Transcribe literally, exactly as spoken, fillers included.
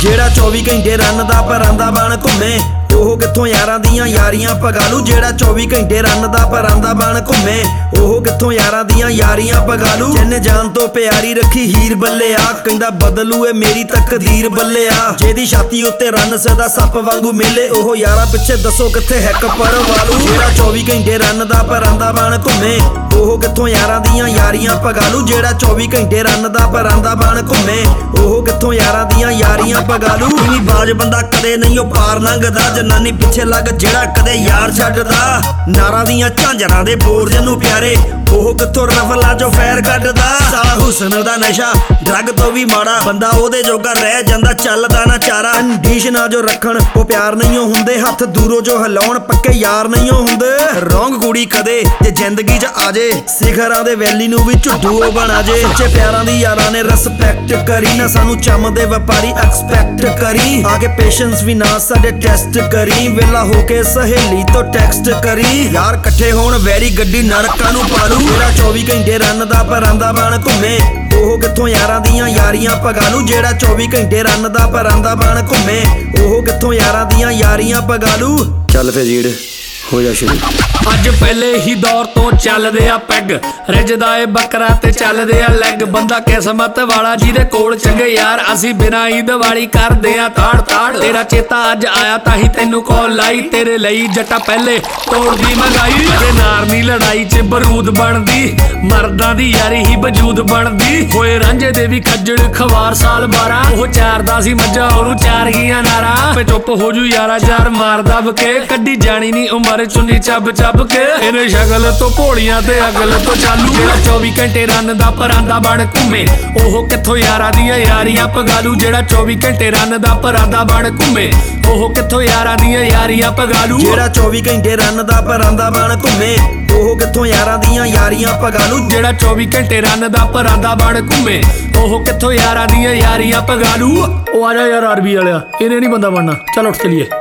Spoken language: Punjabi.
ਜਿਹੜਾ ਚੌਵੀ ਘੰਟੇ ਰਨ ਦਾ ਪਰਾਂਦਾ ਬਣ ਘੁੰਮੇ ਉਹ ਕਿੱਥੋਂ ਯਾਰਾਂ ਦੀਆਂ ਯਾਰੀਆਂ ਪਗਾਲੂ। ਜਿਹੜਾ ਚੌਵੀ ਘੰਟੇ ਰਨ ਦਾ ਪਰਾਂਦਾ ਬਣ ਘੁੰਮੇ ਉਹ ਕਿੱਥੋਂ ਯਾਰਾਂ ਦੀਆਂ ਯਾਰੀਆਂ ਪਗਾਲੂ। ਜਿਹਨੇ ਜਾਨ ਤੋਂ ਪਿਆਰੀ ਰੱਖੀ ਹੀਰ ਬੱਲਿਆ ਕਹਿੰਦਾ ਬਦਲੂ ਏ ਮੇਰੀ ਤਕਦੀਰ ਬੱਲਿਆ। ਜਿਹਦੀ ਛਾਤੀ ਉੱਤੇ ਰਨ ਸਦਾ ਸੱਪ ਵਾਂਗੂ ਮਿਲੇ ਉਹ ਯਾਰਾਂ ਪਿੱਛੇ ਦੱਸੋ ਕਿੱਥੇ ਹੈਕ ਪਰਵਾਲੂ। ਜਿਹੜਾ ਚੌਵੀ ਘੰਟੇ ਰਨ ਦਾ ਪਰਾਂਦਾ ਬਣ ਘੁੰਮੇ ਉਹ ਕਿੱਥੋਂ ਯਾਰਾਂ ਦੀਆਂ ਯਾਰੀਆਂ ਪਗਾਲੂ। ਜਿਹੜਾ ਚੌਵੀ ਘੰਟੇ ਰਨ ਦਾ ਪਰਾਂਦਾ ਬਣ ਘੁੰਮੇ ਉਹ ਕਿੱਥੋਂ ਯਾਰਾਂ ਦੀਆਂ ਯਾਰੀਆਂ ਪਗਾਲੂ। ਵੀ ਬਾਜ ਬੰਦਾ ਕਦੇ ਨਹੀਂ ਉਹ ਪਾਰ ਲੰਘਦਾ ਜਨਾਨੀ ਪਿੱਛੇ ਲੱਗ ਜਿਹੜਾ ਕਦੇ ਯਾਰ ਛੱਡਦਾ। ਨਾਰਾਂ ਦੀਆਂ ਝਾਂਜਰਾਂ ਦੇ ਬੋਰਜ ਨੂੰ ਪਿਆਰੇ ਉਹ ਕਿੱਥੋਂ ਰਫਲਾਂ ਚੋਂ ਫੈਰ ਕੱਢਦਾ। ਸਾਲਾ ਹੁਸਨ ਦਾ ਨਸ਼ਾ ਡਰੱਗ ਤੋਂ ਵੀ ਮਾੜਾ ਬੰਦਾ ਉਹਦੇ ਜੋਗਾ ਰਹਿ ਜਾਂਦਾ ਚੱਲਦਾ ਨਾ ਚਾਰਾ। ਕੰਡੀਸ਼ਨਾਂ ਜੋ ਰੱਖਣ ਉਹ ਪਿਆਰ ਨਹੀਂ ਹੁੰਦੇ ਹੱਥ ਦੂਰੋਂ ਜੋ ਹਿਲਾਉਣ ਪੱਕੇ ਯਾਰ ਨਹੀਂ ਹੁੰਦੇ। ਰੌਂਗ ਕੁੜੀ ਕਦੇ ਜੇ ਜ਼ਿੰਦਗੀ 'ਚ ਆ ਜੇ ਸਿਖਰਾਂ ਦੇ ਵੈਲੀ ਨੂੰ ਵੀ ਝੁੱਡੂ ਉਹ ਬਣਾ ਜੇ। ਸੱਚੇ ਪਿਆਰਾਂ ਦੀ ਯਾਰਾਂ ਨੇ ਰਿਸਪੈਕਟ ਕਰੀ ਨਾ ਸਾਨੂੰ ਚੰਮ ਦੇ ਵਪਾਰੀ ਐਕਸਪੈਕਟ ਕਰੀ। ਆ ਕੇ ਪੇਸ਼ੈਂਸ ਵੀ ਨਾ ਸਾਡੇ ਟੈਸਟ ਕਰੀ ਵੇਲਾ ਹੋ ਕੇ ਸਹੇਲੀ ਤੋਂ ਟੈਕਸਟ ਕਰੀ। ਯਾਰ ਇਕੱਠੇ ਹੋਣ ਵੈਰੀ ਗੱਡੀ ਨਰਕਾਂ ਨੂੰ ਪਾਲੂ। ਜਿਹੜਾ ਚੌਵੀ ਘੰਟੇ ਰਨ ਦਾ ਪਰਾਂਦਾ ਬਣ ਘੁੰਮੇ ਉਹ ਕਿੱਥੋਂ ਯਾਰਾਂ ਦੀਆਂ ਯਾਰੀਆਂ ਪਗਾਲੂ। ਜਿਹੜਾ ਚੌਵੀ ਘੰਟੇ ਰਨ ਦਾ ਪਰਾਂਦਾ ਬਣ ਘੁੰਮੇ ਉਹ ਕਿੱਥੋਂ ਯਾਰਾਂ ਦੀਆਂ ਯਾਰੀਆਂ ਪਗਾਲੂ। ਚੱਲ ਫੇ ਜੀੜ ਹੋ ਜਾ ਸ਼ੁਰੂ। ਅੱਜ ਪਹਿਲੇ ਹੀ ਦੌਰ ਤੋਂ ਚੱਲਦੇ ਆ ਪੈਗ ਰਿਜਦਾ ਏ ਬੱਕਰਾ ਤੇ ਚੱਲਦੇ ਆ ਲੈਗ। ਬੰਦਾ ਕਿਸਮਤ ਵਾਲਾ ਜਿਹਦੇ ਕੋਲ ਚੰਗੇ ਯਾਰ ਅਸੀਂ ਬਿਨਾਂ ਹੀ ਦੀਵਾਲੀ ਕਰਦੇ ਆ ਤਾੜ ਤਾੜ। ਤੇਰਾ ਚੇਤਾ ਅੱਜ ਆਇਆ ਤਾਂ ਹੀ ਤੈਨੂੰ ਕਾਲ ਲਾਈ ਤੇਰੇ ਲਈ ਜੱਟਾ ਪਹਿਲੇ ਤੋੜਦੀ ਮਹਿੰਗਾਈ। ਤੇ ਨਾਰਨੀ ਲੜਾਈ 'ਚ ਬਰੂਦ ਬਣਦੀ ਮਰਦਾਂ ਦੀ ਯਾਰੀ ਹੀ ਵਜੂਦ ਬਣਦੀ। ਹੋਏ ਰਾਂਝੇ ਦੇ ਵੀ ਖੱਜਲ ਖਵਾਰ ਸਾਲ ਬਾਰਾਂ ਉਹ ਚਾਰਦਾ ਸੀ ਮੱਝਾਂ ਉਹਨੂੰ ਚਾਰ ਗਈਆਂ ਨਾਰਾ। ਪੇ ਚੁੱਪ ਹੋ ਜੂ ਯਾਰਾ ਯਾਰ ਮਾਰਦਾ ਬਕੇ ਕੱਢੀ ਜਾਣੀ ਨੀ ਉਮਰ ਚੁੰਨੀ ਚੱਬ ਚੱਬ ਕੇ। ਇਹਨੇ ਸ਼ਕਲ ਤੋਂ ਭੋਲੀਆਂ ਤੇ ਅਗਲ ਤੋਂ ਚਾਲੂ। ਜਿਹੜਾ ਚੌਵੀ ਘੰਟੇ ਰਨ ਦਾ ਪਰਾਂਦਾ ਬਣ ਘੁੰਮੇ ਉਹ ਕਿੱਥੋਂ ਯਾਰਾਂ ਦੀਆਂ ਯਾਰੀਆਂ ਪਗਾਲੂ। ਜਿਹੜਾ ਚੌਵੀ ਘੰਟੇ ਰਨ ਦਾ ਪਰਾਂਦਾ ਬਣ ਘੁੰਮੇ ਉਹ ਕਿੱਥੋਂ ਯਾਰਾਂ ਦੀਆਂ ਯਾਰੀਆਂ ਪਗਾਲੂ। ਜਿਹੜਾ ਚੌਵੀ ਘੰਟੇ ਰਨ ਦਾ ਪਰਾਂਦਾ ਬਣ ਘੁੰਮੇ ਉਹ ਕਿੱਥੋਂ ਯਾਰਾਂ ਦੀਆਂ ਯਾਰੀਆਂ ਪਗਾਲੂ। ਜਿਹੜਾ ਚੌਵੀ ਘੰਟੇ ਰਨ ਦਾ ਪਰਾਂਦਾ ਬਣ ਘੁੰਮੇ ਉਹ ਕਿੱਥੋਂ ਯਾਰਾਂ ਦੀਆਂ ਯਾਰੀਆਂ ਪਗਾਲੂ। ਉਹ ਆ ਜਾ ਯਾਰ ਆਰਬੀ ਵਾਲਿਆ ਇਹਨੇ ਨਹੀਂ ਬੰਦਾ ਬਣਨਾ ਚੱਲ ਉੱਠ ਚਲੀਏ।